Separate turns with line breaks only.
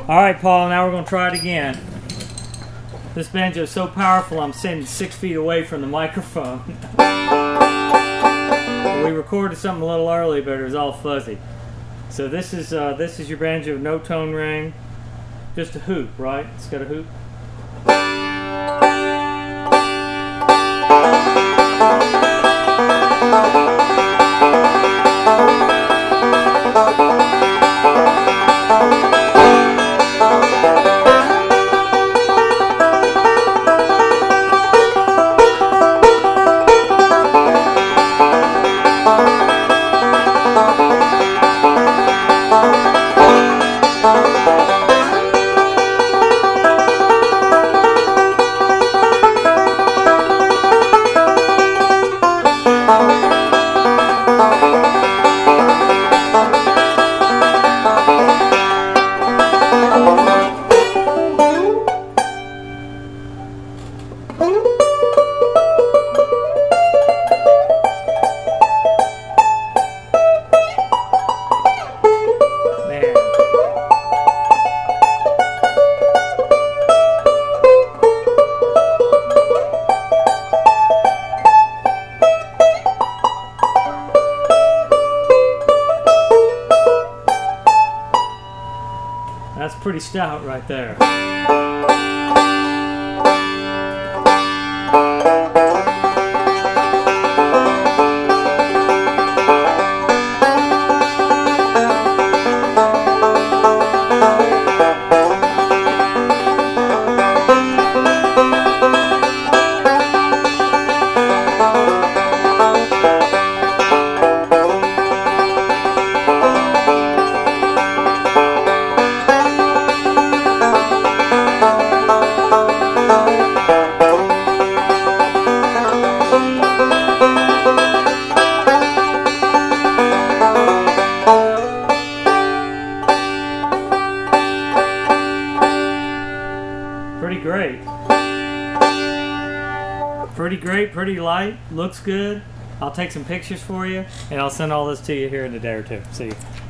Alright, Paul, now we're going to try it again. This banjo is so powerful I'm sitting 6 feet away from the microphone. We recorded something a little early, but it was all fuzzy. So this is your banjo, no tone ring, just a hoop, right? It's got a hoop. That's pretty stout right there. Pretty great, pretty light, looks good. I'll take some pictures for you, and I'll send all this to you here in a day or two. See you.